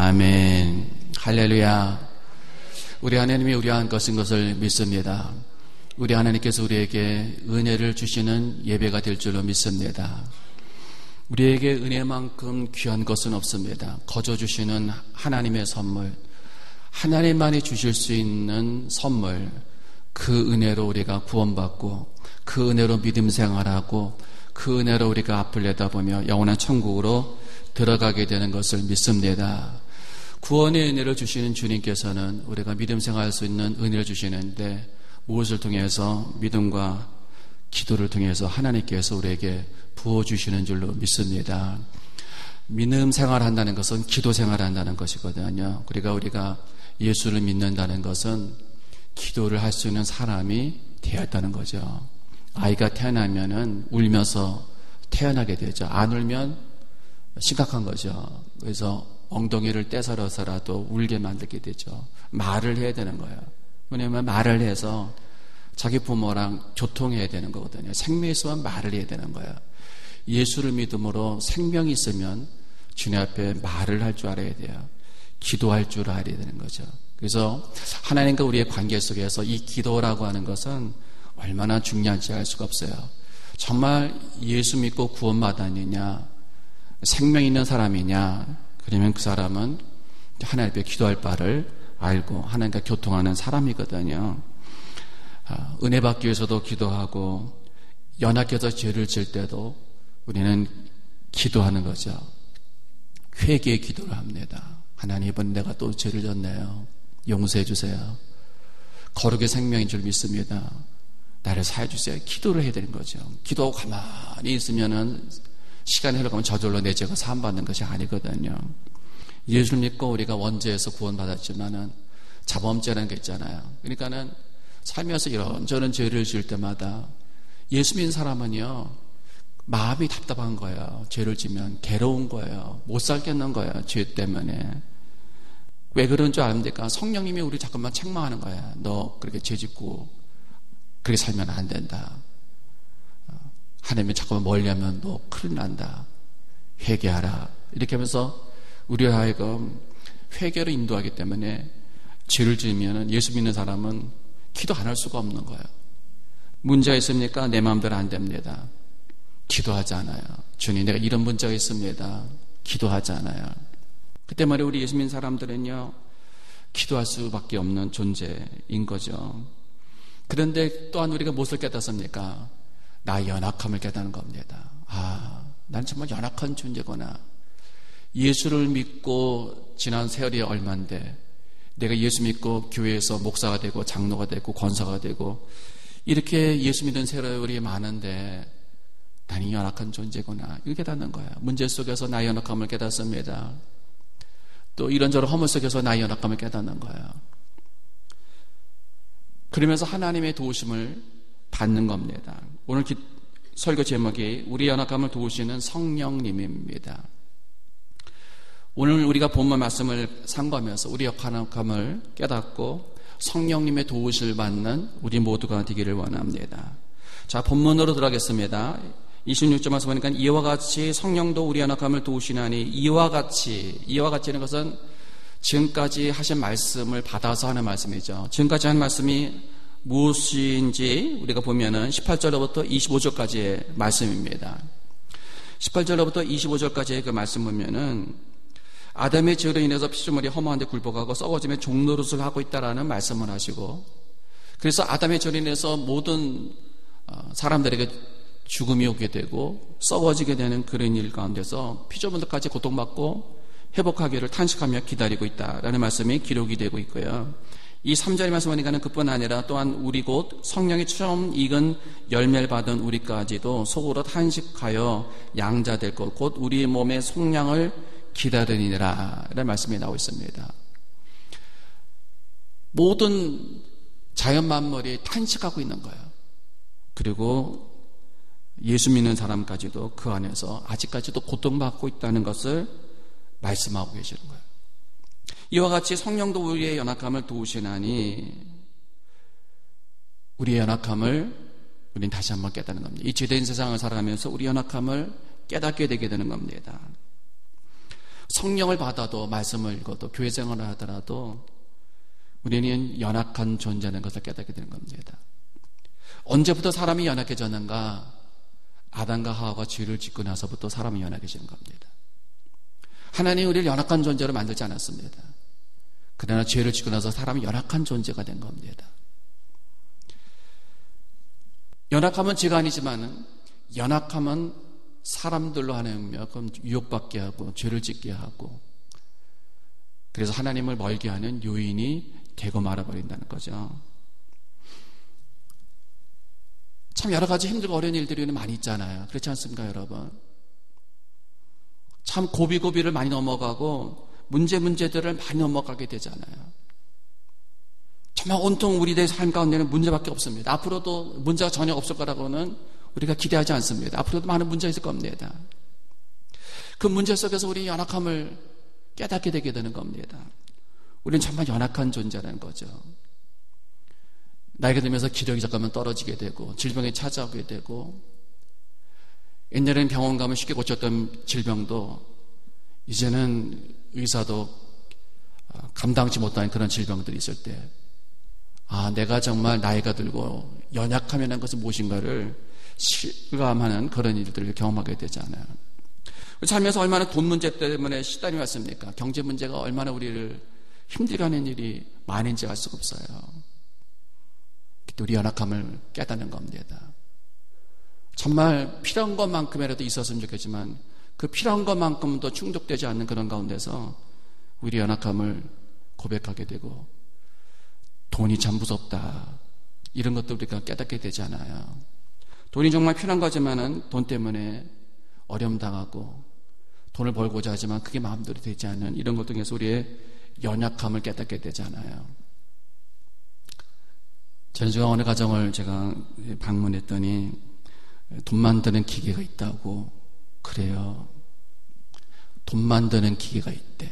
아멘. 할렐루야. 우리 하나님이 우리 한 것을 믿습니다. 우리 하나님께서 우리에게 은혜를 주시는 예배가 될 줄로 믿습니다. 우리에게 은혜만큼 귀한 것은 없습니다. 거저 주시는 하나님의 선물, 하나님만이 주실 수 있는 선물, 그 은혜로 우리가 구원받고 그 은혜로 믿음 생활하고 그 은혜로 우리가 앞을 내다보며 영원한 천국으로 들어가게 되는 것을 믿습니다. 구원의 은혜를 주시는 주님께서는 우리가 믿음 생활할 수 있는 은혜를 주시는데 무엇을 통해서? 믿음과 기도를 통해서 하나님께서 우리에게 부어주시는 줄로 믿습니다. 믿음 생활한다는 것은 기도 생활한다는 것이거든요. 그러니까 우리가 예수를 믿는다는 것은 기도를 할 수 있는 사람이 되었다는 거죠. 아이가 태어나면은 울면서 태어나게 되죠. 안 울면 심각한 거죠. 그래서 엉덩이를 떼서라도 울게 만들게 되죠. 말을 해야 되는 거예요. 왜냐하면 말을 해서 자기 부모랑 교통해야 되는 거거든요. 생명이 있으면 말을 해야 되는 거예요. 예수를 믿음으로 생명이 있으면 주님 앞에 말을 할 줄 알아야 돼요. 기도할 줄 알아야 되는 거죠. 그래서 하나님과 우리의 관계 속에서 이 기도라고 하는 것은 얼마나 중요한지 알 수가 없어요. 정말 예수 믿고 구원받았느냐, 생명 있는 사람이냐, 그러면 그 사람은 하나님 앞에 기도할 바를 알고 하나님과 교통하는 사람이거든요. 은혜 받기 위해서도 기도하고 연약해서 죄를 질 때도 우리는 기도하는 거죠. 회개의 기도를 합니다. 하나님, 이번 내가 또 죄를 졌네요. 용서해 주세요. 거룩의 생명인 줄 믿습니다. 나를 사해 주세요. 기도를 해야 되는 거죠. 기도하고 가만히 있으면은 시간이 흘러가면 저절로 내 죄가 사함받는 것이 아니거든요. 예수를 믿고 우리가 원죄에서 구원받았지만은 자범죄라는 게 있잖아요. 그러니까는 살면서 이런저런 죄를 지을 때마다 예수 믿는 사람은요, 마음이 답답한 거예요. 죄를 지면 괴로운 거예요. 못 살겠는 거예요. 죄 때문에. 왜 그런 줄 압니까? 성령님이 우리 자꾸만 책망하는 거야. 너 그렇게 죄 짓고 그렇게 살면 안 된다. 하나님이 자꾸만 멀리하면 너 큰일 난다. 회개하라. 이렇게 하면서 우리 하여금 회개로 인도하기 때문에 죄를 지으면 예수 믿는 사람은 기도 안 할 수가 없는 거예요. 문제가 있습니까? 내 마음대로 안 됩니다. 기도하지 않아요. 주님, 내가 이런 문제가 있습니다. 기도하지 않아요. 그때 말이에요, 우리 예수 믿는 사람들은요, 기도할 수밖에 없는 존재인 거죠. 그런데 또한 우리가 무엇을 깨닫습니까? 나의 연약함을 깨닫는 겁니다. 난 정말 연약한 존재구나. 예수를 믿고 지난 세월이 얼만데 내가 예수 믿고 교회에서 목사가 되고 장로가 되고 권사가 되고 이렇게 예수 믿는 세월이 많은데 나는 연약한 존재구나. 이렇게 깨닫는 거야. 문제 속에서 나의 연약함을 깨닫습니다. 또 이런저런 허물 속에서 나의 연약함을 깨닫는 거야. 그러면서 하나님의 도우심을 받는 겁니다. 오늘 설교 제목이 우리 연약함을 도우시는 성령님입니다. 오늘 우리가 본문 말씀을 상고하면서 우리 연약함을 깨닫고 성령님의 도우심을 받는 우리 모두가 되기를 원합니다. 자, 본문으로 들어가겠습니다. 26절 말씀 보니까 이와 같이 성령도 우리 연약함을 도우시나니 이와 같이는 것은 지금까지 하신 말씀을 받아서 하는 말씀이죠. 지금까지 한 말씀이 무엇인지 우리가 보면은 18절로부터 25절까지의 말씀입니다. 18절로부터 25절까지의 그 말씀 보면은 아담의 죄로 인해서 피조물이 허무한데 굴복하고 썩어짐의 종노릇을 하고 있다라는 말씀을 하시고, 그래서 아담의 죄로 인해서 모든 사람들에게 죽음이 오게 되고 썩어지게 되는 그런 일 가운데서 피조물들까지 고통받고 회복하기를 탄식하며 기다리고 있다라는 말씀이 기록이 되고 있고요. 이 3절의 말씀 보니까는 그뿐 아니라 또한 우리 곧 성령이 처음 익은 열매를 받은 우리까지도 속으로 탄식하여 양자될 것 곧 우리 몸의 속량을 기다리니라 라는 말씀이 나오고 있습니다. 모든 자연 만물이 탄식하고 있는 거예요. 그리고 예수 믿는 사람까지도 그 안에서 아직까지도 고통받고 있다는 것을 말씀하고 계시는 거예요. 이와 같이 성령도 우리의 연약함을 도우시나니 우리의 연약함을 우리는 다시 한번 깨닫는 겁니다. 이 죄된 세상을 살아가면서 우리 연약함을 깨닫게 되게 되는 겁니다. 성령을 받아도 말씀을 읽어도 교회 생활을 하더라도 우리는 연약한 존재라는 것을 깨닫게 되는 겁니다. 언제부터 사람이 연약해졌는가? 아담과 하와가 죄를 짓고 나서부터 사람이 연약해지는 겁니다. 하나님이 우리를 연약한 존재로 만들지 않았습니다. 그러나 죄를 짓고 나서 사람이 연약한 존재가 된 겁니다. 연약함은 죄가 아니지만 연약함은 사람들로 하나님이며 그럼 유혹받게 하고 죄를 짓게 하고 그래서 하나님을 멀게 하는 요인이 되고 말아버린다는 거죠. 참 여러 가지 힘들고 어려운 일들이 많이 있잖아요. 그렇지 않습니까, 여러분? 참 고비고비를 많이 넘어가고 문제들을 많이 넘어가게 되잖아요. 정말 온통 우리들의 삶 가운데는 문제밖에 없습니다. 앞으로도 문제가 전혀 없을 거라고는 우리가 기대하지 않습니다. 앞으로도 많은 문제가 있을 겁니다. 그 문제 속에서 우리 연약함을 깨닫게 되게 되는 겁니다. 우리는 정말 연약한 존재라는 거죠. 나이가 들면서 기력이 잠깐만 떨어지게 되고 질병이 찾아오게 되고 옛날에는 병원 가면 쉽게 고쳤던 질병도 이제는 의사도 감당치 못하는 그런 질병들이 있을 때 내가 정말 나이가 들고 연약함이라는 것은 무엇인가를 실감하는 그런 일들을 경험하게 되잖아요. 삶에서 얼마나 돈 문제 때문에 시달려 왔습니까? 경제 문제가 얼마나 우리를 힘들게 하는 일이 많은지 알 수가 없어요. 그때 우리 연약함을 깨닫는 겁니다. 정말 필요한 것만큼이라도 있었으면 좋겠지만 그 필요한 것만큼도 충족되지 않는 그런 가운데서 우리 연약함을 고백하게 되고 돈이 참 무섭다 이런 것도 우리가 깨닫게 되잖아요. 돈이 정말 필요한 거지만은 돈 때문에 어려움 당하고 돈을 벌고자 하지만 그게 마음대로 되지 않는 이런 것 등에서 우리의 연약함을 깨닫게 되잖아요. 전주가 어느 가정을 제가 방문했더니 돈 만드는 기계가 있다고 그래요. 돈 만드는 기계가 있대.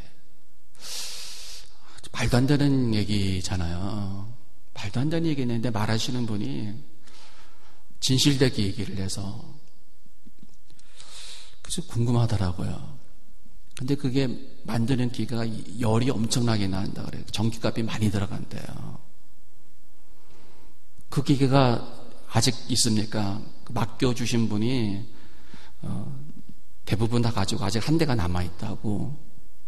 말도 안 되는 얘기잖아요. 말도 안 되는 얘기인데 말하시는 분이 진실되게 얘기를 해서 그래서 궁금하더라고요. 근데 그게 만드는 기계가 열이 엄청나게 나온다 그래요. 전기값이 많이 들어간대요. 그 기계가 아직 있습니까? 맡겨주신 분이 대부분 다 가지고 아직 한 대가 남아있다고.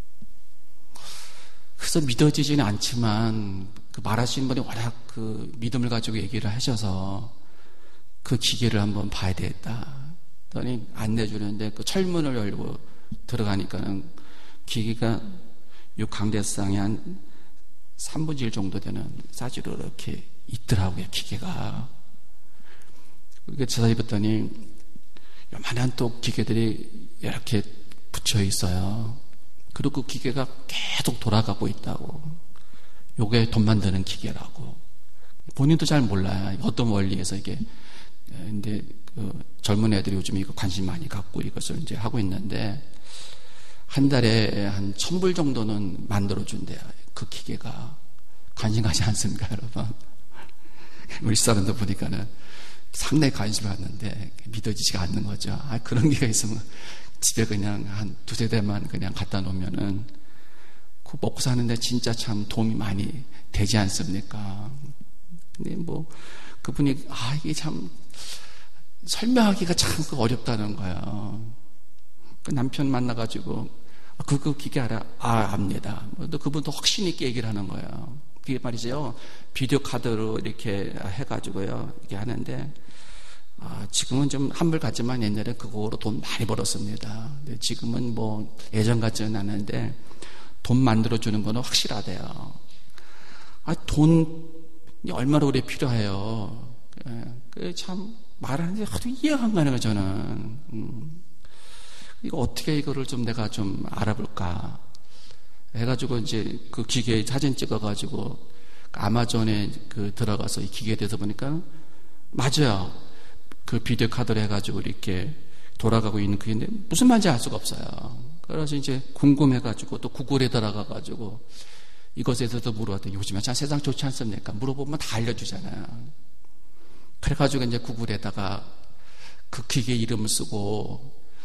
그래서 믿어지지는 않지만 그 말하시는 분이 워낙 그 믿음을 가지고 얘기를 하셔서 그 기계를 한번 봐야 되겠다. 그랬더니 안내주는데 그 철문을 열고 들어가니까는 기계가 이 강대상이 한 3분의 1 정도 되는 사이즈로 이렇게 있더라고요, 기계가. 그게 자세히 봤더니 요만한 또 기계들이 이렇게 붙여 있어요. 그리고 그 기계가 계속 돌아가고 있다고. 요게 돈 만드는 기계라고. 본인도 잘 몰라요. 어떤 원리에서 이게. 근데 그 젊은 애들이 요즘 이거 관심 많이 갖고 이것을 이제 하고 있는데 한 달에 한 1,000불 정도는 만들어준대요. 그 기계가. 관심 가지 않습니까, 여러분? 우리 사람들 보니까는 상당히 관심을 갖는데 믿어지지가 않는 거죠. 그런 기회가 있으면 집에 그냥 한 2-3대만 그냥 갖다 놓으면은 그 먹고 사는데 진짜 참 도움이 많이 되지 않습니까? 근데 뭐 그분이 이게 참 설명하기가 참 어렵다는 거예요. 그 남편 만나가지고 그 기계 알아? 압니다. 또 그분도 확신 있게 얘기를 하는 거예요. 그게 말이죠. 비디오 카드로 이렇게 해가지고요. 이렇게 하는데, 지금은 좀 한물 같지만 옛날에 그거로 돈 많이 벌었습니다. 근데 지금은 뭐 예전 같지는 않은데, 돈 만들어주는 거는 확실하대요. 돈이 얼마나 오래 필요해요. 그 참 말하는데 하도 이해가 안 가는 거예요, 저는. 이거 어떻게 이거를 좀 내가 좀 알아볼까 해가지고 이제 그 기계에 사진 찍어가지고 아마존에 그 들어가서 이 기계에 대해서 보니까 맞아요. 그 비디오 카드를 해가지고 이렇게 돌아가고 있는 그게 무슨 말인지 알 수가 없어요. 그래서 이제 궁금해가지고 또 구글에 들어가가지고 이것에 대해서 물어봤더니 요즘에 참 세상 좋지 않습니까? 물어보면 다 알려주잖아요. 그래가지고 이제 구글에다가 그 기계 이름을 쓰고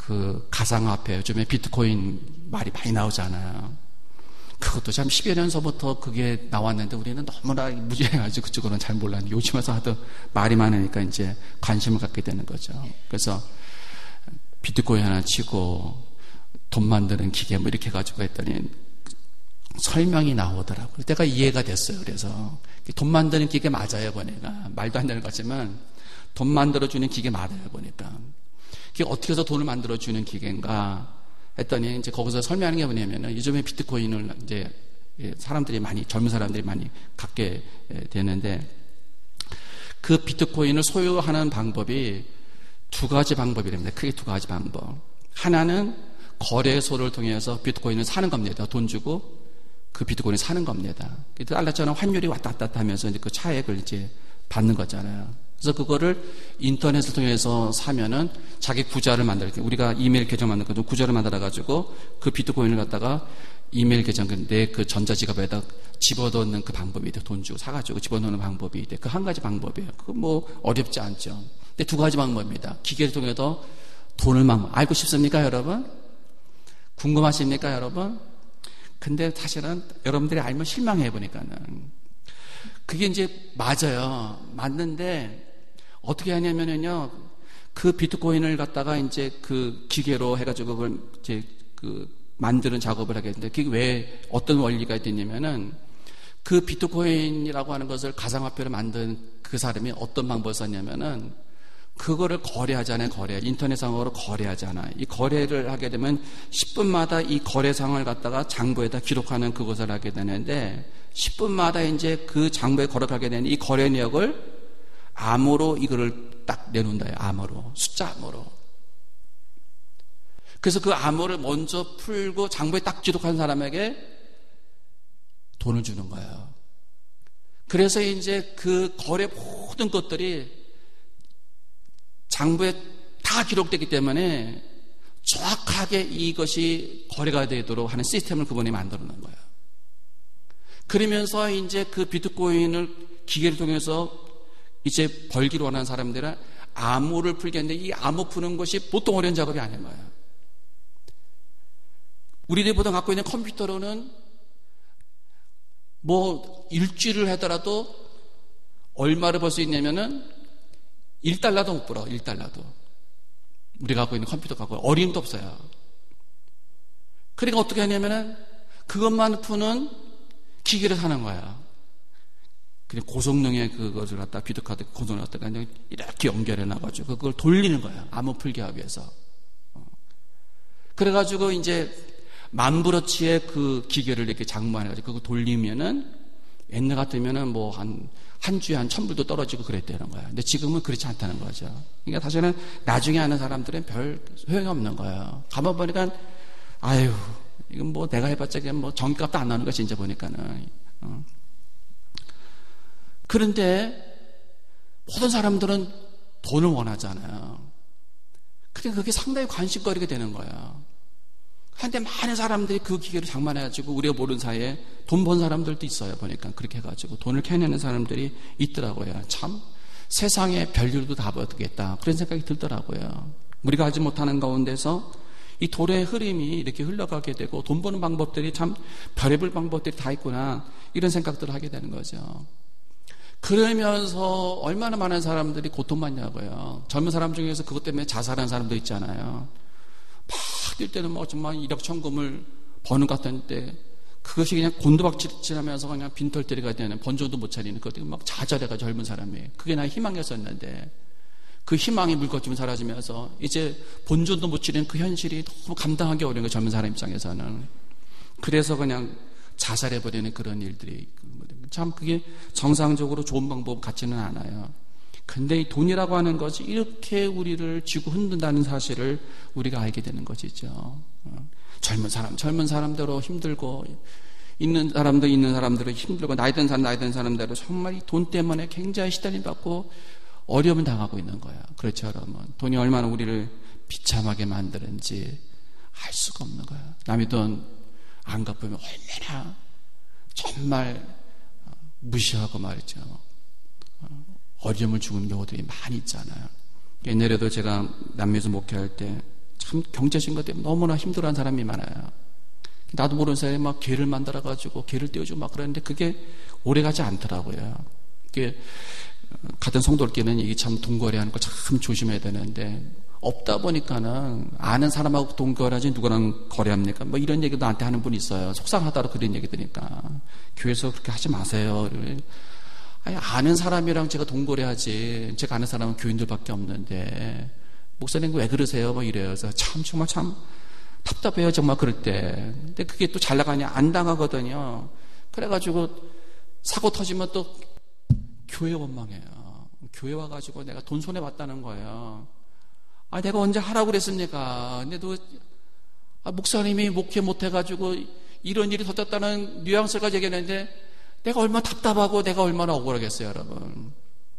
그 가상화폐, 요즘에 비트코인 말이 많이 나오잖아요. 그것도 참 10여 년 전부터 그게 나왔는데 우리는 너무나 무지해가지고 그쪽으로는 잘 몰랐는데 요즘 와서 하도 말이 많으니까 이제 관심을 갖게 되는 거죠. 그래서 비트코인 하나 치고 돈 만드는 기계 뭐 이렇게 해가지고 했더니 설명이 나오더라고요. 그때가 이해가 됐어요. 그래서 돈 만드는 기계 맞아요, 보니까. 말도 안 되는 거지만 돈 만들어주는 기계 맞아요, 보니까. 그게 어떻게 해서 돈을 만들어주는 기계인가 했더니 이제 거기서 설명하는 게 뭐냐면은 요즘에 비트코인을 이제 사람들이 많이, 젊은 사람들이 많이 갖게 되는데 그 비트코인을 소유하는 방법이 두 가지 방법이랍니다. 크게 두 가지 방법. 하나는 거래소를 통해서 비트코인을 사는 겁니다. 돈 주고 그 비트코인을 사는 겁니다. 달러처럼 환율이 왔다 갔다 하면서 이제 그 차액을 이제 받는 거잖아요. 그래서 그거를 인터넷을 통해서 사면은 자기 구자를 만들게, 우리가 이메일 계정 만들 거죠. 구자를 만들어가지고 그 비트코인을 갖다가 이메일 계정, 내 그 전자지갑에다 집어넣는 그 방법이 돼. 돈 주고 사가지고 집어넣는 방법이 돼. 그 한 가지 방법이에요. 그거 뭐 어렵지 않죠. 근데 두 가지 방법입니다. 기계를 통해서 돈을 알고 싶습니까, 여러분? 궁금하십니까, 여러분? 근데 사실은 여러분들이 알면 실망해 보니까는. 그게 이제 맞아요. 맞는데 어떻게 하냐면은요, 그 비트코인을 갖다가 이제 그 기계로 해가지고 그걸 이제 그 만드는 작업을 하겠는데 그게 왜 어떤 원리가 있냐면은 그 비트코인이라고 하는 것을 가상화폐로 만든 그 사람이 어떤 방법을 썼냐면은 그거를 거래하잖아요. 인터넷상으로 거래하잖아요. 이 거래를 하게 되면 10분마다 이 거래 상황을 갖다가 장부에다 기록하는 그것을 하게 되는데 10분마다 이제 그 장부에 거래하게 되는 이 거래 내역을 암호로 이거를 딱 내놓는다. 암호로. 숫자 암호로. 그래서 그 암호를 먼저 풀고 장부에 딱 기록한 사람에게 돈을 주는 거예요. 그래서 이제 그 거래 모든 것들이 장부에 다 기록되기 때문에 정확하게 이것이 거래가 되도록 하는 시스템을 그분이 만들어 놓은 거예요. 그러면서 이제 그 비트코인을 기계를 통해서 이제 벌기로 원하는 사람들은 암호를 풀겠는데 이 암호 푸는 것이 보통 어려운 작업이 아닌 거예요. 우리들이 보통 갖고 있는 컴퓨터로는 뭐 일주일을 하더라도 얼마를 벌 수 있냐면은 1달러도 못 벌어. 1달러도. 우리가 갖고 있는 컴퓨터 갖고 어림도 없어요. 그러니까 어떻게 하냐면은 그것만 푸는 기계를 사는 거야. 그냥 고성능의 그것을 갖다 비트카드 고성능을 갖다가 그냥 이렇게 연결해 놔가지고 그걸 돌리는 거야. 암호 풀기 하기 위해서. 그래가지고 이제 만브러치의 그 기계를 이렇게 장만해가지고 그거 돌리면은 옛날 같으면은 뭐 한 주에 한 1,000불도 떨어지고 그랬다는 거야. 근데 지금은 그렇지 않다는 거죠. 그러니까 사실은 나중에 하는 사람들은 별 소용이 없는 거예요. 가만 보니까 아유 이건 뭐 내가 해봤자 그냥 뭐 전값도 안 나오는 거야 진짜 보니까는. 그런데 모든 사람들은 돈을 원하잖아요. 그러니까 그게 상당히 관심거리가 되는 거예요. 한데 많은 사람들이 그 기계를 장만해가지고 우리가 모르는 사이에 돈 번 사람들도 있어요. 보니까 그렇게 해가지고 돈을 캐내는 사람들이 있더라고요. 참 세상에 별일도 다 보겠다 그런 생각이 들더라고요. 우리가 하지 못하는 가운데서 이 돈의 흐름이 이렇게 흘러가게 되고 돈 버는 방법들이 참 별의별 방법들이 다 있구나 이런 생각들을 하게 되는 거죠. 그러면서 얼마나 많은 사람들이 고통받냐고요. 젊은 사람 중에서 그것 때문에 자살한 사람도 있잖아요. 막 뛸 때는 뭐 정말 일확천금을 버는 것 같은데 그것이 그냥 곤두박질하면서 그냥 빈털터리가 되는 번조도 못 차리는 것들이 막 좌절해가 젊은 사람이 그게 나의 희망이었었는데 그 희망이 물거치면 사라지면서 이제 본전도 못 치는 그 현실이 너무 감당하기 어려운 거예요. 젊은 사람 입장에서는. 그래서 그냥 자살해버리는 그런 일들이 참 그게 정상적으로 좋은 방법 같지는 않아요. 근데 이 돈이라고 하는 것이 이렇게 우리를 쥐고 흔든다는 사실을 우리가 알게 되는 것이죠. 젊은 사람대로 힘들고 있는 사람들은 힘들고 나이 든 사람대로 정말 이 돈 때문에 굉장히 시달림 받고 어려움을 당하고 있는 거야. 그렇죠, 여러분. 돈이 얼마나 우리를 비참하게 만드는지 알 수가 없는 거야. 남의 돈 안 갚으면 얼마나 정말 무시하고 말이죠. 어려움을 주는 경우들이 많이 있잖아요. 옛날에도 제가 남미에서 목회할 때 참 경제적인 것 때문에 너무나 힘들어하는 사람이 많아요. 나도 모르는 사이에 막 개를 만들어가지고 개를 떼어주고 막 그러는데 그게 오래가지 않더라고요. 이게 같은 성도들끼리는 이게 참 돈거래하는 거 참 조심해야 되는데 없다 보니까는 아는 사람하고 돈거래하지 누구랑 거래합니까? 뭐 이런 얘기도 나한테 하는 분이 있어요. 속상하다고 그런 얘기 들으니까 교회에서 그렇게 하지 마세요. 아니, 아는 사람이랑 제가 돈거래하지. 제가 아는 사람은 교인들밖에 없는데 목사님 왜 그러세요? 뭐 이래요. 그래서 정말 답답해요. 정말 그럴 때. 근데 그게 또 잘 나가냐? 안 당하거든요. 그래가지고 사고 터지면 또 교회 원망해요. 교회 와가지고 내가 돈 손해 봤다는 거예요. 아, 내가 언제 하라고 그랬습니까? 근데도 목사님이 목회 못해가지고 이런 일이 터졌다는 뉘앙스가 얘기했는데 내가 얼마나 답답하고 내가 얼마나 억울하겠어요, 여러분.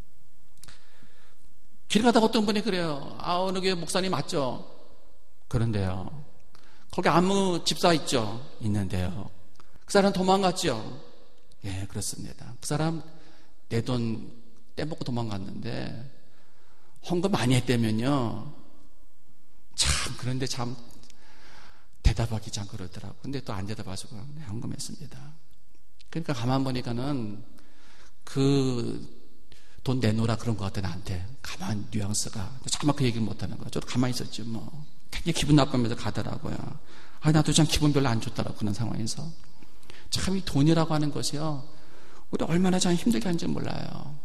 길 가다가 어떤 분이 그래요. 아, 어느 교회 목사님 맞죠? 그런데요. 거기 안무 집사 있죠? 있는데요. 그 사람 도망갔죠? 예, 그렇습니다. 그 사람 내 돈 떼먹고 도망갔는데 헌금 많이 했다면요. 참, 그런데 참 대답하기 참 그러더라고. 근데 또 안 대답하시고 헌금했습니다. 그러니까 가만 보니까는 그 돈 내놓으라 그런 것 같아, 나한테. 가만 뉘앙스가. 정말 그 얘기를 못하는 거야. 저도 가만히 있었지, 뭐. 굉장히 기분 나쁘면서 가더라고요. 아, 나도 참 기분 별로 안 좋더라고, 그런 상황에서. 참 이 돈이라고 하는 것이요. 우리 얼마나 참 힘들게 하는지 몰라요.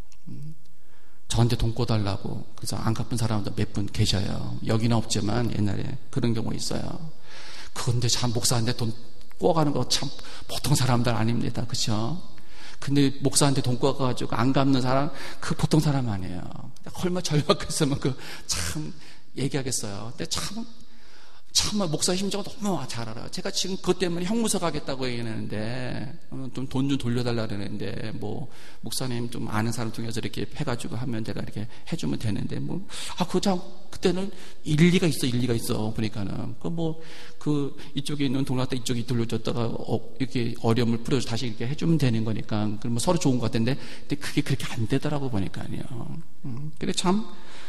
저한테 돈 꿔달라고. 그래서 안 갚은 사람도 몇 분 계셔요. 여기는 없지만 옛날에 그런 경우 있어요. 그런데 참 목사한테 돈 꿔가는 거 참 보통 사람들 아닙니다. 그렇죠? 근데 목사한테 돈 꿔가지고 안 갚는 사람, 그 보통 사람 아니에요. 얼마 절박했으면 그 참 얘기하겠어요. 근데 참 목사 심정을 너무 잘 알아요. 제가 지금 그것 때문에 형무소 가겠다고 얘기하는데 좀 돈 좀 돌려달라 그러는데 뭐 목사님 좀 아는 사람 중에서 이렇게 해가지고 하면 제가 이렇게 해주면 되는데 뭐 그때는 일리가 있어 보니까는 그 이쪽에 있는 동락다 이쪽에 돌려줬다가 이렇게 어려움을 풀어서 다시 이렇게 해주면 되는 거니까 그럼 서로 좋은 것 같은데 근데 그게 그렇게 안 되더라고 보니까요. 그래 참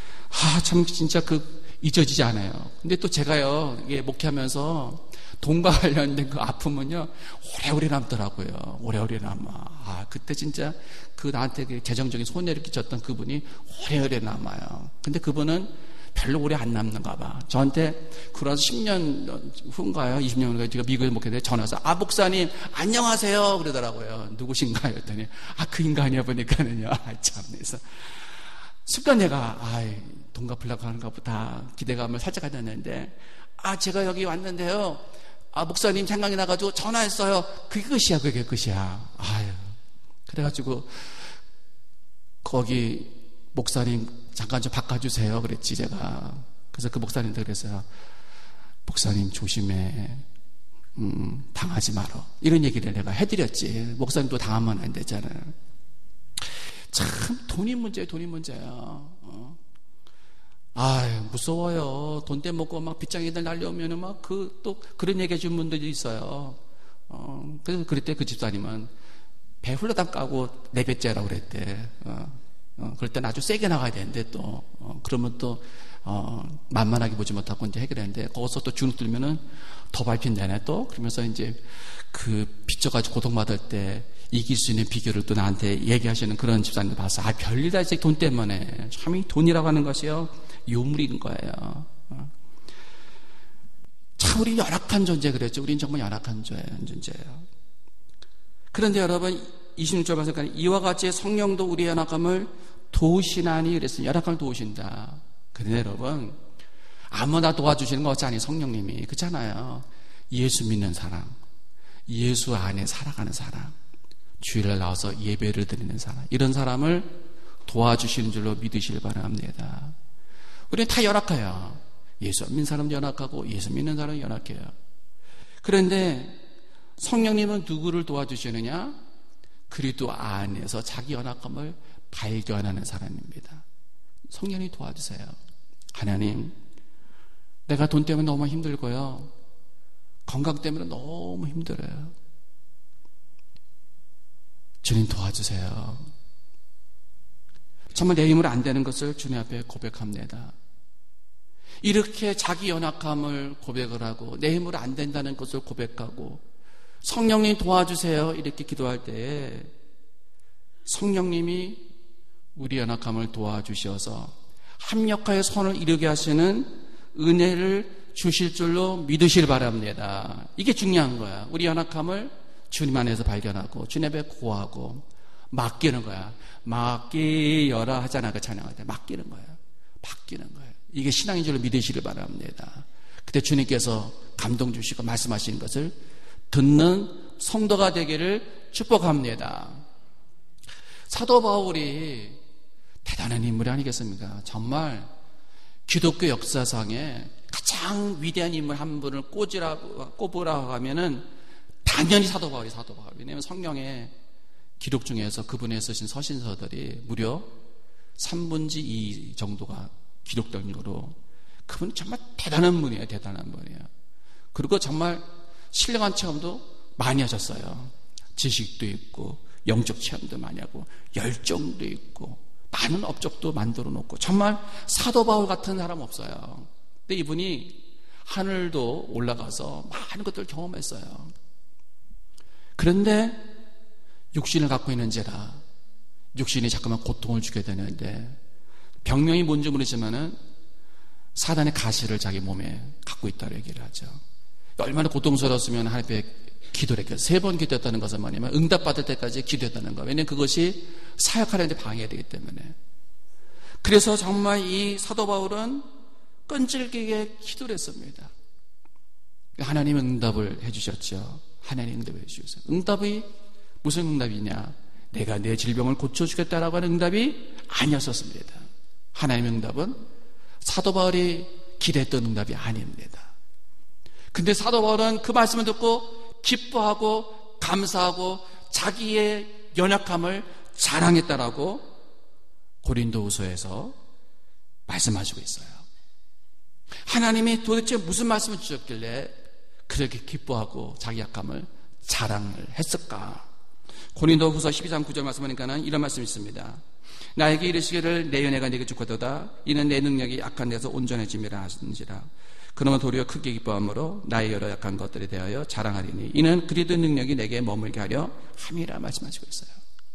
진짜 잊어지지 않아요. 근데 또 제가요, 이게 목회하면서 돈과 관련된 그 아픔은요, 오래오래 남더라고요. 오래오래 남아. 그때 진짜 나한테 그 재정적인 손해를 끼쳤던 그분이 오래오래 남아요. 근데 그분은 별로 오래 안 남는가 봐. 저한테 그러서 10년 후인가요? 20년 후인가요? 제가 미국에 목회때 전화 와서, 목사님, 안녕하세요. 그러더라고요. 누구신가요? 했더니, 그 인간이야 보니까는요. 참, 그래서. 순간 내가, 돈 갚으려고 하는가 보다 기대감을 살짝 가졌는데, 제가 여기 왔는데요. 목사님 생각이 나가지고 전화했어요. 그게 끝이야. 그래가지고, 거기, 목사님 잠깐 좀 바꿔주세요. 그랬지, 제가. 그래서 그 목사님도 그랬어요. 목사님 조심해. 당하지 말어. 이런 얘기를 내가 해드렸지. 목사님도 당하면 안 되잖아요. 참 돈이 문제야. 무서워요. 돈 떼먹고 막 빗장애들 날려오면은 막 또 그런 얘기 해준 분들이 있어요. 그래서 그랬대 그 집사님은 배 훌러당 까고 내 배째라고 그랬대. 그럴 땐 아주 세게 나가야 되는데 또 그러면 또 만만하게 보지 못하고 이제 해결했는데 거기서 또 주눅 들면은 더 밟힌다네 또 그러면서 이제 그 빚져가지고 고통받을 때 이길 수 있는 비결을 또 나한테 얘기하시는 그런 집사님들 봤어. 별일이다 이제 돈 때문에 참 이 돈이라고 하는 것이요 요물인 거예요. 참 우리 열악한 존재 그랬죠. 우린 정말 열악한 존재예요. 그런데 여러분 26절 말씀까지 이와 같이 성령도 우리의 열악함을 도우시나니 그랬어요. 열악함을 도우신다. 그런데 여러분 아무나 도와주시는 거 아니 성령님이 그렇잖아요. 예수 믿는 사람, 예수 안에 살아가는 사람, 주일날 나와서 예배를 드리는 사람, 이런 사람을 도와주시는 줄로 믿으시길 바랍니다. 우리는 다 열악해요. 예수 안 믿는 사람도 열악하고 예수 믿는 사람도 열악해요. 그런데 성령님은 누구를 도와주시느냐? 그리스도 안에서 자기 연약함을 발견하는 사람입니다. 성령이 도와주세요. 하나님, 내가 돈 때문에 너무 힘들고요. 건강 때문에 너무 힘들어요. 주님 도와주세요. 정말 내 힘으로 안 되는 것을 주님 앞에 고백합니다. 이렇게 자기 연약함을 고백을 하고 내 힘으로 안 된다는 것을 고백하고 성령님 도와주세요 이렇게 기도할 때에 성령님이 우리 연약함을 도와주셔서 합력하여 선을 이루게 하시는 은혜를 주실 줄로 믿으시길 바랍니다. 이게 중요한 거야. 우리 연약함을 주님 안에서 발견하고 주님 앞에 고하고 맡기는 거야. 맡기여라 하잖아. 그 찬양할 때 맡기는 거야. 맡기는 거야. 이게 신앙인 줄로 믿으시길 바랍니다. 그때 주님께서 감동 주시고 말씀하시는 것을 듣는 성도가 되기를 축복합니다. 사도 바울이 대단한 인물이 아니겠습니까? 정말 기독교 역사상에 가장 위대한 인물 한 분을 꼽으라고 하면은 당연히 사도 바울이 사도 바울. 왜냐하면 성경의 기록 중에서 그분의 쓰신 서신서들이 무려 3분의 2 정도가 기록된 거로 그분은 정말 대단한 분이에요. 대단한 분이에요. 그리고 정말 신령한 체험도 많이 하셨어요. 지식도 있고 영적 체험도 많이 하고 열정도 있고 많은 업적도 만들어 놓고 정말 사도 바울 같은 사람 없어요. 근데 이분이 하늘도 올라가서 많은 것들을 경험했어요. 그런데 육신을 갖고 있는지라 육신이 자꾸만 고통을 주게 되는데 병명이 뭔지 모르지만은 사단의 가시를 자기 몸에 갖고 있다고 얘기를 하죠. 얼마나 고통스러웠으면 하나님께 기도를 했겠어요. 3번 기도했다는 것은 뭐냐면 응답받을 때까지 기도했다는 거예요. 왜냐하면 그것이 사역하는 데 방해되기 때문에. 그래서 정말 이 사도 바울은 끈질기게 기도를 했습니다. 하나님은 응답을 해주셨죠. 하나님 응답을 해주셨어요. 응답이 무슨 응답이냐? 내가 내 질병을 고쳐주겠다라고 하는 응답이 아니었었습니다. 하나님의 응답은 사도 바울이 기대했던 응답이 아닙니다. 근데 사도 바울은 그 말씀을 듣고 기뻐하고 감사하고 자기의 연약함을 자랑했다라고 고린도후서에서 말씀하시고 있어요. 하나님이 도대체 무슨 말씀을 주셨길래 그렇게 기뻐하고 자기 약함을 자랑을 했을까? 고린도후서 12장 9절 말씀하니까는 이런 말씀이 있습니다. 나에게 이르시기를 내 연애가 네게 주거도다. 이는 내 능력이 약한 데서 온전해짐이라 하시는지라. 그러면 도리어 크게 기뻐함으로 나의 여러 약한 것들에 대하여 자랑하리니 이는 그리스도의 능력이 내게 머물게 하려 함이라 말씀하시고 있어요.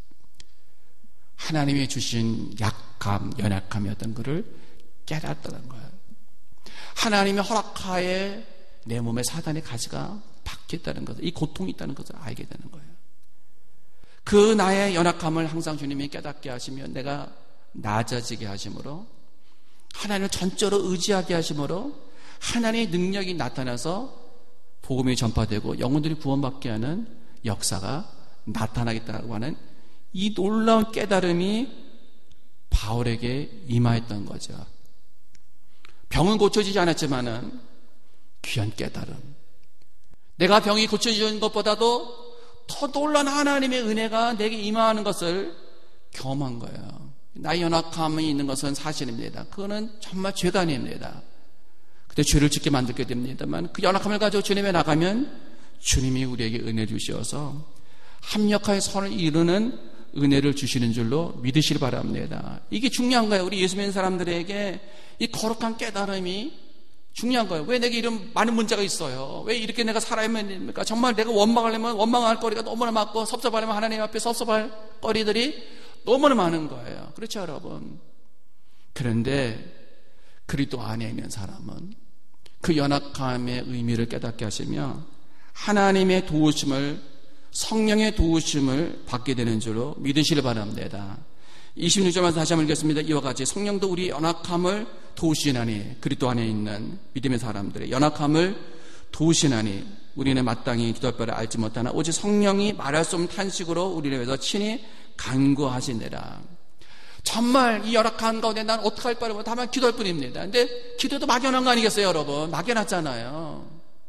하나님이 주신 약함, 연약함이었던 것을 깨닫다는 거예요. 하나님의 허락하에 내 몸에 사단의 가시가 박혔다는 것을, 이 고통이 있다는 것을 알게 되는 거예요. 그 나의 연약함을 항상 주님이 깨닫게 하시며 내가 낮아지게 하심으로 하나님을 전적으로 의지하게 하심으로 하나님의 능력이 나타나서 복음이 전파되고 영혼들이 구원받게 하는 역사가 나타나겠다고 하는 이 놀라운 깨달음이 바울에게 임하였던 거죠. 병은 고쳐지지 않았지만은 귀한 깨달음. 내가 병이 고쳐지는 것보다도 더 놀라운 하나님의 은혜가 내게 임하는 것을 경험한 거예요. 나의 연약함이 있는 것은 사실입니다. 그거는 정말 죄가 아닙니다. 그때 죄를 짓게 만들게 됩니다만 그 연약함을 가지고 주님에 나가면 주님이 우리에게 은혜 주셔서 합력하여 선을 이루는 은혜를 주시는 줄로 믿으시길 바랍니다. 이게 중요한 거예요. 우리 예수 믿는 사람들에게 이 거룩한 깨달음이 중요한 거예요. 왜 내게 이런 많은 문제가 있어요? 왜 이렇게 내가 살아야만 됩니까? 정말 내가 원망하려면 원망할 거리가 너무나 많고 섭섭하려면 하나님 앞에 섭섭할 거리들이 너무나 많은 거예요. 그렇죠, 여러분? 그런데 그리스도 안에 있는 사람은 그 연약함의 의미를 깨닫게 하시며 하나님의 도우심을, 성령의 도우심을 받게 되는 줄로 믿으시길 바랍니다. 26절만 다시 한번 읽겠습니다. 이와 같이 성령도 우리 연약함을 도우시나니, 그리스도 안에 있는 믿음의 사람들의 연약함을 도우시나니 우리는 마땅히 기도할 바를 알지 못하나 오직 성령이 말할 수 없는 탄식으로 우리를 위해서 친히 간구하시느라. 정말 이 열악한 가운데 난 어떻게 할 바를 모르고 다만 기도할 뿐입니다. 근데 기도도 막연한 거 아니겠어요, 여러분? 막연하잖아요.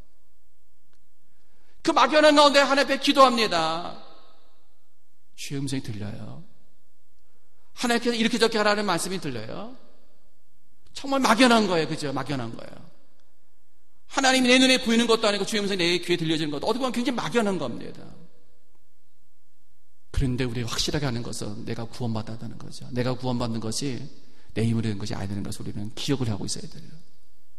그 막연한 가운데 하나님 앞에 기도합니다. 주의 음성이 들려요. 하나님께서 이렇게 저렇게 하라는 말씀이 들려요. 정말 막연한 거예요. 그죠? 막연한 거예요. 하나님이 내 눈에 보이는 것도 아니고 주의 음성이 내 귀에 들려지는 것도 어떻게 보면 굉장히 막연한 겁니다. 그런데 우리가 확실하게 하는 것은 내가 구원받았다는 거죠. 내가 구원받는 것이 내 힘으로 된 것이 아니라는 것을 우리는 기억을 하고 있어야 돼요.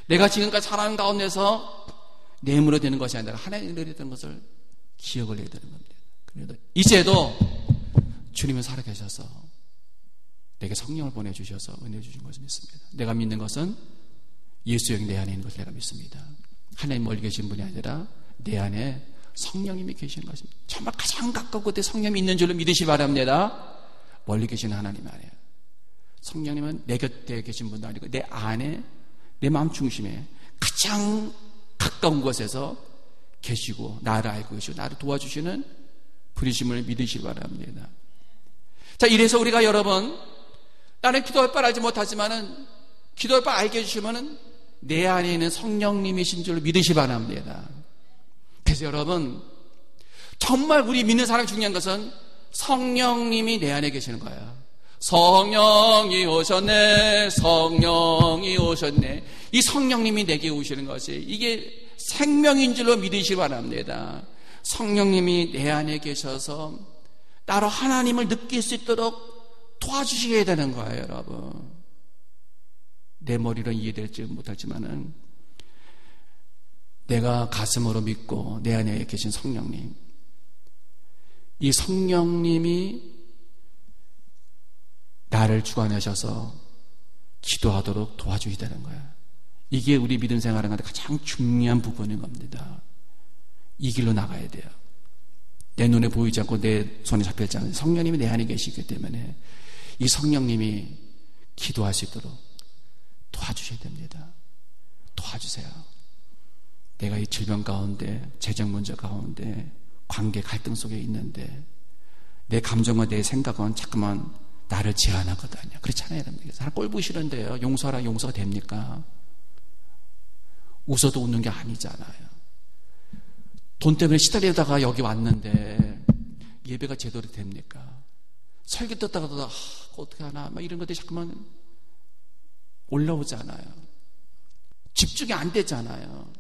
내가 지금까지 살아가는 가운데서 내 힘으로 되는 것이 아니라 하나님의 은혜로 되는 것을 기억을 해야 되는 겁니다. 그래도 이제도 주님은 살아계셔서 내게 성령을 보내주셔서 은혜 주신 것을 믿습니다. 내가 믿는 것은 예수 영이 내 안에 있는 것을 내가 믿습니다. 하나님 멀리 계신 분이 아니라 내 안에 성령님이 계시는 것입니다. 정말 가장 가까운 곳에 성령이 있는 줄로 믿으시기 바랍니다. 멀리 계신 하나님 안에 성령님은 내 곁에 계신 분도 아니고 내 안에 내 마음 중심에 가장 가까운 곳에서 계시고 나를 알고 계시고 나를 도와주시는 분이심을 믿으시기 바랍니다. 자, 이래서 우리가 여러분 나는 기도할 바를 알지 못하지만은 기도할 바를 알게 해주시면은 내 안에 있는 성령님이신 줄로 믿으시기 바랍니다. 그래서 여러분 정말 우리 믿는 사람이 중요한 것은 성령님이 내 안에 계시는 거예요. 성령이 오셨네, 성령이 오셨네. 이 성령님이 내게 오시는 것이 이게 생명인 줄로 믿으시기 바랍니다. 성령님이 내 안에 계셔서 나로 하나님을 느낄 수 있도록 도와주셔야 되는 거예요, 여러분. 내 머리로 이해될지 못하지만은 내가 가슴으로 믿고 내 안에 계신 성령님, 이 성령님이 나를 주관하셔서 기도하도록 도와줘야 되는 거야. 이게 우리 믿음 생활하는 데 가장 중요한 부분인 겁니다. 이 길로 나가야 돼요. 내 눈에 보이지 않고 내 손에 잡혀있지 않은 성령님이 내 안에 계시기 때문에 이 성령님이 기도할 수 있도록 도와주셔야 됩니다. 도와주세요. 내가 이 질병 가운데, 재정 문제 가운데, 관계 갈등 속에 있는데 내 감정과 내 생각은 자꾸만 나를 제한하거든요. 그렇잖아요. 사람 꼴보기 싫은데요. 용서하라 용서가 됩니까? 웃어도 웃는 게 아니잖아요. 돈 때문에 시달리다가 여기 왔는데 예배가 제대로 됩니까? 설교 듣다가도 어떻게 하나 막 이런 것들이 자꾸만 올라오잖아요. 집중이 안 되잖아요.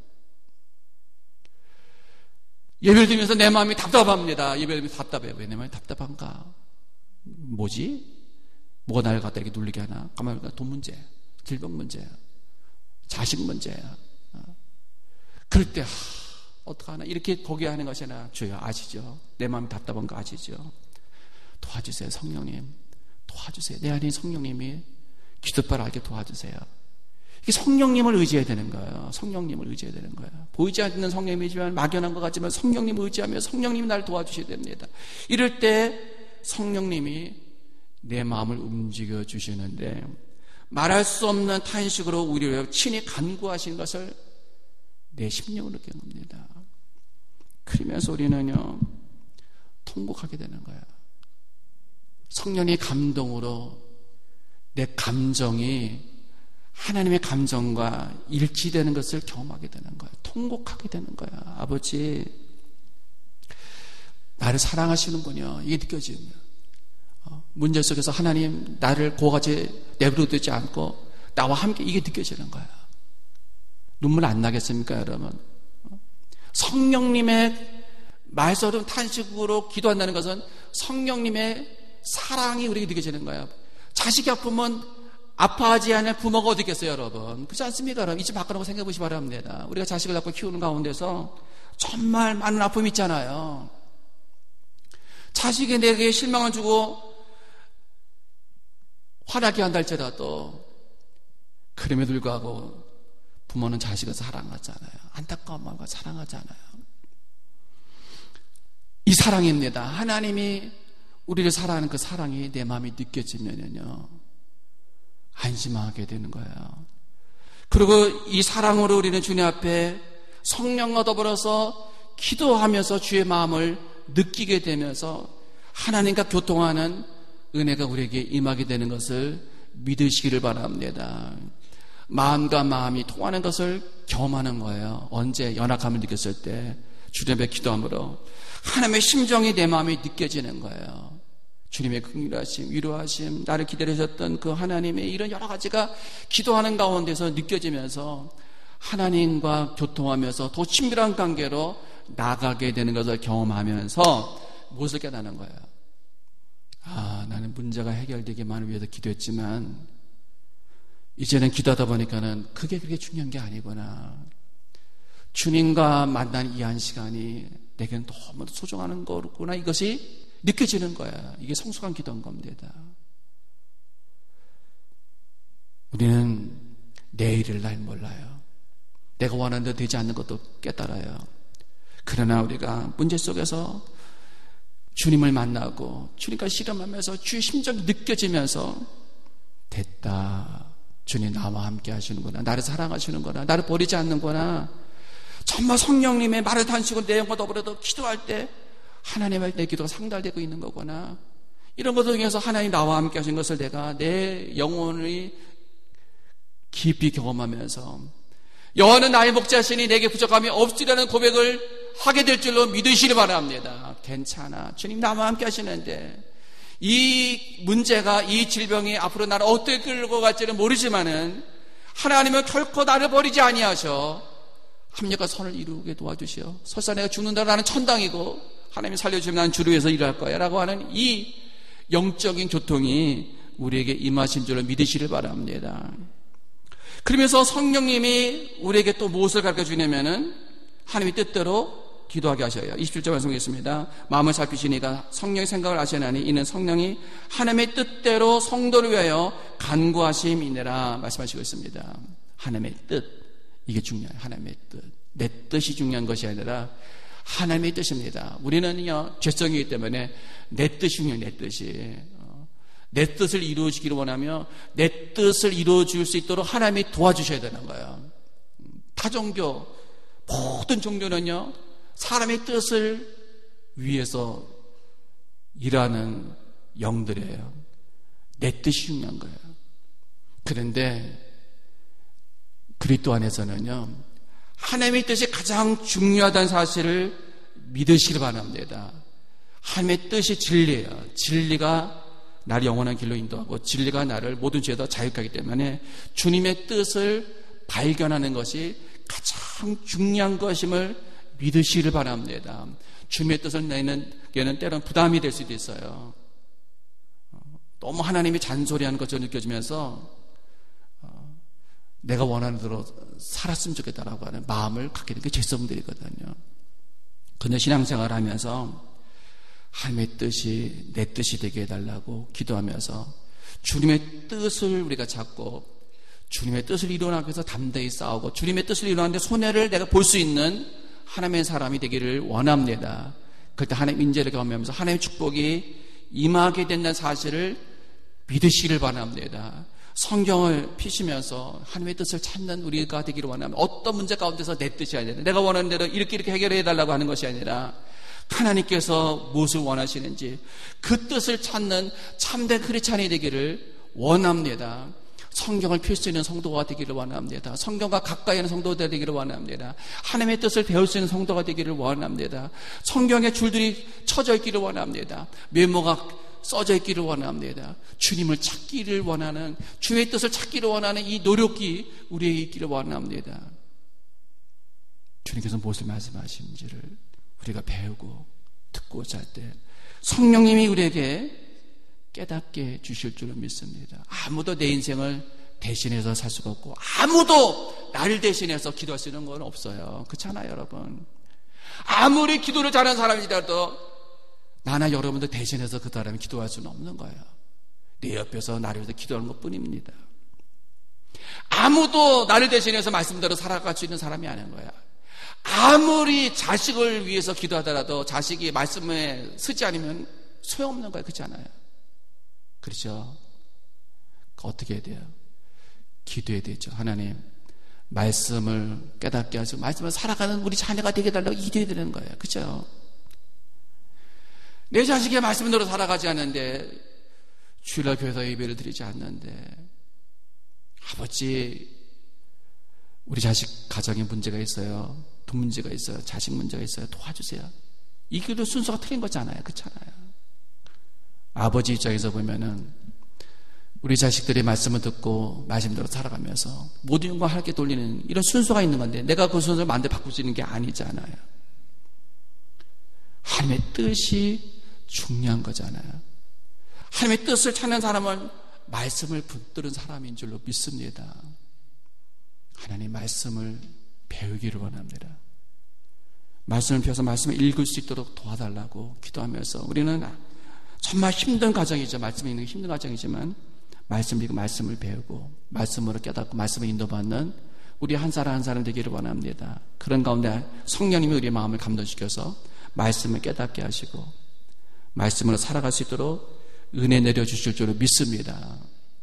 예배를 드리면서 내 마음이 답답합니다. 예배를 드리면서 답답해요. 왜 내 마음이 답답한가? 뭐지? 뭐가 나를 갖다 이렇게 눌리게 하나? 가만히 보니까 돈 문제, 질병 문제야, 자식 문제야. 그럴 때 어떡하나 이렇게 포기하는 것이 아니라 주여 아시죠? 내 마음이 답답한 거 아시죠? 도와주세요. 성령님 도와주세요. 내 안에 성령님이 기도바를 알게 도와주세요. 이게 성령님을 의지해야 되는 거예요. 성령님을 의지해야 되는 거예요. 보이지 않는 성령님이지만 막연한 것 같지만 성령님을 의지하며 성령님이 나를 도와주셔야 됩니다. 이럴 때 성령님이 내 마음을 움직여 주시는데 말할 수 없는 탄식으로 우리를 친히 간구하신 것을 내 심령으로 느끼는 겁니다. 그러면서 우리는요 통곡하게 되는 거예요. 성령의 감동으로 내 감정이 하나님의 감정과 일치되는 것을 경험하게 되는 거예요. 통곡하게 되는 거예요. 아버지 나를 사랑하시는군요. 이게 느껴지면 문제 속에서 하나님 나를 고같이 내버려두지 않고 나와 함께 이게 느껴지는 거예요. 눈물 안 나겠습니까 여러분? 성령님의 말소름 탄식으로 기도한다는 것은 성령님의 사랑이 우리에게 느껴지는 거예요. 자식이 아프면 아파하지 않을 부모가 어디 있겠어요 여러분? 그렇지 않습니까 여러분? 잊지 말라고 생각해 보시기 바랍니다. 우리가 자식을 낳고 키우는 가운데서 정말 많은 아픔이 있잖아요. 자식이 내게 실망을 주고 화나게 한다 할지라도 그럼에도 불구하고 부모는 자식을 사랑하잖아요. 안타까운 마음과 사랑하잖아요. 이 사랑입니다. 하나님이 우리를 사랑하는 그 사랑이 내 마음이 느껴지면요 안심하게 되는 거예요. 그리고 이 사랑으로 우리는 주님 앞에 성령과 더불어서 기도하면서 주의 마음을 느끼게 되면서 하나님과 교통하는 은혜가 우리에게 임하게 되는 것을 믿으시기를 바랍니다. 마음과 마음이 통하는 것을 경험하는 거예요. 언제? 연약함을 느꼈을 때 주님 앞에 기도함으로 하나님의 심정이 내 마음에 느껴지는 거예요. 주님의 긍휼하심, 위로하심, 나를 기다리셨던 그 하나님의 이런 여러 가지가 기도하는 가운데서 느껴지면서 하나님과 교통하면서 더 친밀한 관계로 나가게 되는 것을 경험하면서 무엇을 깨닫는 거예요? 나는 문제가 해결되기만을 위해서 기도했지만 이제는 기도하다 보니까는 그게 그렇게 중요한 게 아니구나. 주님과 만난 이 한 시간이 내게는 너무 소중한 거구나. 이것이 느껴지는 거야. 이게 성숙한 기도인 겁니다. 우리는 내일을 날 몰라요. 내가 원하는 대로 되지 않는 것도 깨달아요. 그러나 우리가 문제 속에서 주님을 만나고 주님과 씨름하면서 주의 심정이 느껴지면서 됐다. 주님 나와 함께 하시는구나. 나를 사랑하시는구나. 나를 버리지 않는구나. 정말 성령님의 말을 단식으로 내 영과 더불어도 기도할 때 하나님의 내 기도가 상달되고 있는 거구나. 이런 것을 통해서 하나님 나와 함께 하신 것을 내가 내 영혼이 깊이 경험하면서 여호와는 나의 목자시니 내게 부족함이 없으리라는 고백을 하게 될 줄로 믿으시기 바랍니다. 괜찮아. 주님 나와 함께 하시는데 이 문제가 이 질병이 앞으로 나를 어떻게 끌고 갈지는 모르지만은 하나님은 결코 나를 버리지 아니하셔 합력과 선을 이루게 도와주시오. 설사 내가 죽는다 나는 천당이고 하나님이 살려주면 나는 주를 위해서 일할 거야 라고 하는 이 영적인 교통이 우리에게 임하신 줄을 믿으시길 바랍니다. 그러면서 성령님이 우리에게 또 무엇을 가르쳐 주냐면은 하나님의 뜻대로 기도하게 하셔요. 27절 말씀하겠습니다. 마음을 살피시니까 성령의 생각을 아시나니 이는 성령이 하나님의 뜻대로 성도를 위하여 간구하심이니라 말씀하시고 있습니다. 하나님의 뜻, 이게 중요해요. 하나님의 뜻. 내 뜻이 중요한 것이 아니라 하나님의 뜻입니다. 우리는요 죄성이기 때문에 내 뜻이 중요해요. 내 뜻이. 내 뜻을 이루어지기를 원하며 내 뜻을 이루어줄 수 있도록 하나님이 도와주셔야 되는 거예요. 타 종교, 모든 종교는요 사람의 뜻을 위해서 일하는 영들이에요. 내 뜻이 중요한 거예요. 그런데 그리스도 안에서는요 하나님의 뜻이 가장 중요하다는 사실을 믿으시기 바랍니다. 하나님의 뜻이 진리예요. 진리가 나를 영원한 길로 인도하고 진리가 나를 모든 죄에서 자유하기 때문에 주님의 뜻을 발견하는 것이 가장 중요한 것임을 믿으시길 바랍니다. 주님의 뜻을 내는 게는 때로는 부담이 될 수도 있어요. 너무 하나님이 잔소리하는 것처럼 느껴지면서 내가 원하는 대로 살았으면 좋겠다라고 하는 마음을 갖게 된 게 죄성들이거든요. 그런데 신앙생활을 하면서 하나님의 뜻이 내 뜻이 되게 해달라고 기도하면서 주님의 뜻을 우리가 찾고 주님의 뜻을 이루어나기 위해서 담대히 싸우고 주님의 뜻을 이루어나는데 손해를 내가 볼 수 있는 하나님의 사람이 되기를 원합니다. 그럴 때 하나님의 인재를 경험하면서 하나님의 축복이 임하게 된다는 사실을 믿으시기를 바랍니다. 성경을 피시면서 하나님의 뜻을 찾는 우리가 되기를 원합니다. 어떤 문제 가운데서 내 뜻이 아니라 내가 원하는 대로 이렇게 해결해 달라고 하는 것이 아니라 하나님께서 무엇을 원하시는지 그 뜻을 찾는 참된 크리스찬이 되기를 원합니다. 성경을 펼 수 있는 성도가 되기를 원합니다. 성경과 가까이 하는 성도가 되기를 원합니다. 하나님의 뜻을 배울 수 있는 성도가 되기를 원합니다. 성경의 줄들이 쳐져 있기를 원합니다. 메모가 써져 있기를 원합니다. 주님을 찾기를 원하는 주의 뜻을 찾기를 원하는 이 노력이 우리에게 있기를 원합니다. 주님께서 무엇을 말씀하시는지를 우리가 배우고 듣고자 할 때 성령님이 우리에게 깨닫게 주실 줄을 믿습니다. 아무도 내 인생을 대신해서 살 수가 없고 아무도 나를 대신해서 기도할 수 있는 건 없어요. 그렇잖아요, 여러분. 아무리 기도를 잘하는 사람이라도 나나 여러분들 대신해서 그 사람이 기도할 수는 없는 거예요. 내 옆에서 나를 위해서 기도하는 것뿐입니다. 아무도 나를 대신해서 말씀대로 살아갈 수 있는 사람이 아닌 거야. 아무리 자식을 위해서 기도하더라도 자식이 말씀에 쓰지 않으면 소용없는 거예요. 그렇지 않아요? 그렇죠? 어떻게 해야 돼요? 기도해야 되죠. 하나님, 말씀을 깨닫게 하시고 말씀을 살아가는 우리 자녀가 되게 해달라고 기도해야 되는 거예요. 그렇죠? 내 자식이 말씀대로 살아가지 않는데 주일날 교회에서 예배를 드리지 않는데 아버지 우리 자식 가정에 문제가 있어요. 돈 문제가 있어요. 자식 문제가 있어요. 도와주세요. 이 길도 순서가 틀린 거잖아요. 그렇잖아요. 아버지 입장에서 보면은 우리 자식들이 말씀을 듣고 말씀대로 살아가면서 모든 걸 하게 돌리는 이런 순서가 있는 건데 내가 그 순서를 마음대로 바꿀 수 있는 게 아니잖아요. 하나님의 뜻이 중요한 거잖아요. 하나님의 뜻을 찾는 사람은 말씀을 붙들은 사람인 줄로 믿습니다. 하나님 말씀을 배우기를 원합니다. 말씀을 펴서 말씀을 읽을 수 있도록 도와달라고 기도하면서 우리는 정말 힘든 과정이죠. 말씀이 있는 게 힘든 과정이지만 말씀을 읽고 말씀을 배우고 말씀으로 깨닫고 말씀을 인도받는 우리 한 사람 한 사람 되기를 원합니다. 그런 가운데 성령님이 우리의 마음을 감동시켜서 말씀을 깨닫게 하시고 말씀으로 살아갈 수 있도록 은혜 내려주실 줄로 믿습니다.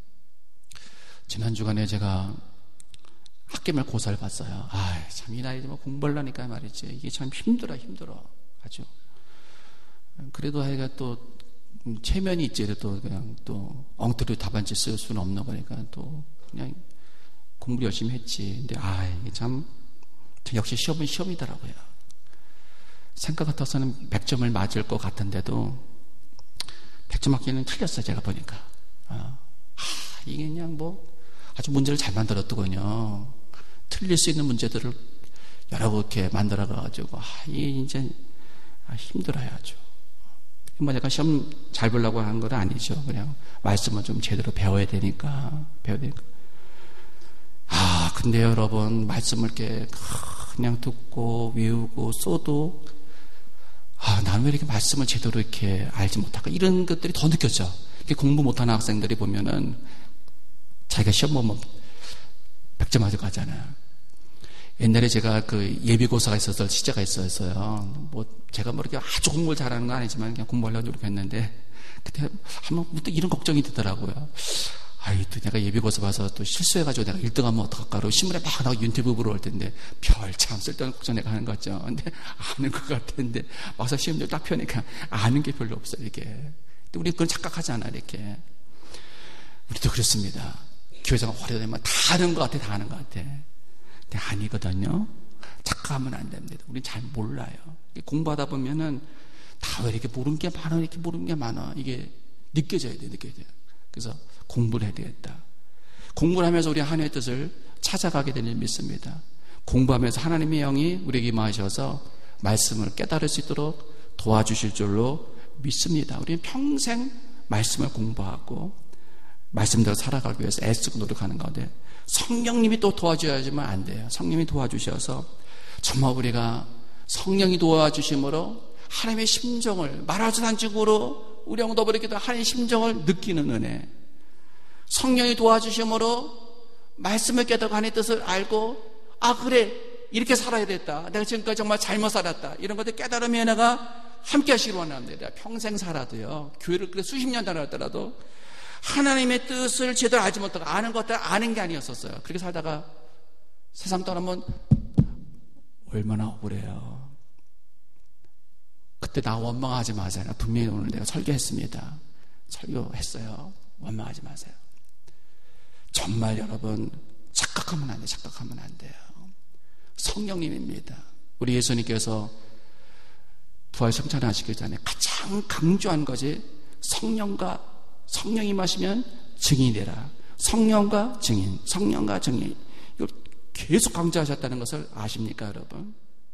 지난 주간에 제가 학기말 고사를 봤어요. 참 이 나이 되면 공부를 하니까 말이지 이게 참 힘들어 아주. 그래도 하여가 또 체면이 있지 또 그냥 또 엉터리 답안지 쓸 수는 없는 거니까 또 그냥 공부 열심히 했지. 근데 이게 참 역시 시험은 시험이더라고요. 생각 같아서는 100점을 맞을 것 같은데도 100점 맞기는 틀렸어요. 제가 보니까 이게 그냥 뭐 아주 문제를 잘 만들었더군요. 틀릴 수 있는 문제들을 여러 이렇게 만들어가지고 이게 이제 힘들어요 아주. 뭐 제가 시험 잘 보려고 하는 건 아니죠. 그냥 말씀을 좀 제대로 배워야 되니까. 근데 여러분 말씀을 이렇게 그냥 듣고 외우고 써도 나는 왜 이렇게 말씀을 제대로 이렇게 알지 못할까? 이런 것들이 더 느껴져. 이렇게 공부 못하는 학생들이 보면은 자기가 시험 보면 100점 맞을 거 하잖아요. 옛날에 제가 그 예비고사가 있었을 시제가 있었어요. 뭐 제가 뭐 이렇게 아주 공부를 잘하는 건 아니지만 그냥 공부하려고 노력했는데 그때 한번 또 이런 걱정이 되더라고요. 또 내가 예비고사 봐서 또 실수해가지고 내가 1등하면 어떡할까? 그러고 신문에 막 나오고 유튜브 보러 올 텐데 별 참 쓸데없는 걱정 내가 하는 거죠. 근데 아는 것 같은데 와서 시험지를 딱 펴니까 아는 게 별로 없어요. 이게. 근데 우리 그건 착각하잖아 이렇게. 우리도 그렇습니다. 교회생활 오래되면 다 아는 것 같아. 근데 아니거든요. 착각하면 안 됩니다. 우린 잘 몰라요. 공부하다 보면은 다 왜 이렇게 모르는 게 많아. 이게 느껴져야 돼. 그래서 공부를 해야 되겠다. 공부를 하면서 우리 하나님의 뜻을 찾아가게 되는 줄 믿습니다. 공부하면서 하나님의 영이 우리에게 임하셔서 말씀을 깨달을 수 있도록 도와주실 줄로 믿습니다. 우리는 평생 말씀을 공부하고 말씀대로 살아가기 위해서 애쓰고 노력하는 가운데 성령님이 또 도와줘야지만 안 돼요. 성령님이 도와주셔서 정말 우리가 성령이 도와주심으로 하나님의 심정을 말할 수 단축으로 우리 영도 버리기도 하나님의 심정을 느끼는 은혜, 성령이 도와주심으로 말씀을 깨닫고 하나님의 뜻을 알고 그래 이렇게 살아야 됐다. 내가 지금까지 정말 잘못 살았다. 이런 것들 깨달음의 은혜가 함께 하시기를 원합니다. 평생 살아도요. 교회를 그래 수십 년 다녔더라도 하나님의 뜻을 제대로 알지 못하고 아는 것들 아는 게 아니었었어요. 그렇게 살다가 세상 떠나면 얼마나 억울해요. 그때 나 원망하지 마세요. 분명히 오늘 내가 설교했습니다. 설교했어요. 원망하지 마세요. 정말 여러분 착각하면 안 돼요. 성령님입니다. 우리 예수님께서 부활 성찬하시기 전에 가장 강조한 것이 성령이 마시면 증인이 되라. 성령과 증인. 이걸 계속 강조하셨다는 것을 아십니까, 여러분?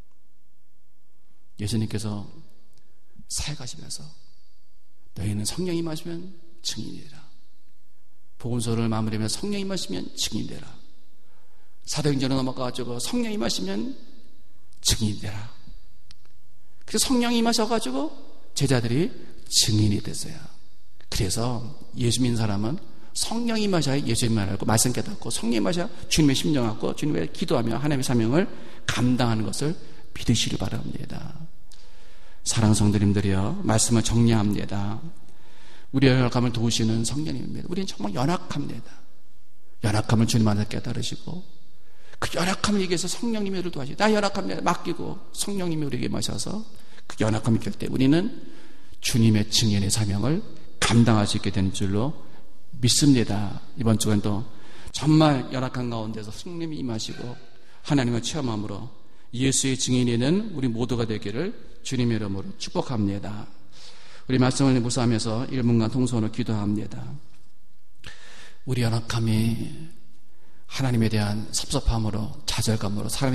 예수님께서 사역하시면서 너희는 성령이 마시면 증인이 되라. 복음서를 마무리하면서 성령이 마시면 증인이 되라. 사도행전으로 넘어가가지고 성령이 마시면 증인이 되라. 그래서 성령이 마셔가지고 제자들이 증인이 됐어요. 그래서 예수 믿는 사람은 성령이 마셔야 예수님을 알고 말씀 깨닫고 성령이 마셔야 주님의 심정하고 주님의 기도하며 하나님의 사명을 감당하는 것을 믿으시길 바랍니다. 사랑하는 성도님들이여, 말씀을 정리합니다. 우리의 연약함을 도우시는 성령님입니다. 우리는 정말 연약합니다. 연약함을 주님 안에서 깨달으시고 그 연약함을 얘기해서 성령님이 우리를 도와주시고 나 연약함을 맡기고 성령님이 우리에게 마셔서 그 연약함이 될 때 우리는 주님의 증인의 사명을 감당할 수 있게 되는 줄로 믿습니다. 이번 주간도 정말 연약한 가운데서 성령님이 임하시고 하나님을 체험함으로 예수의 증인이는 우리 모두가 되기를 주님의 이름으로 축복합니다. 우리 말씀을 묵상하면서 1분간 통성으로 기도합니다. 우리 연약함이 하나님에 대한 섭섭함으로 좌절감으로 사람의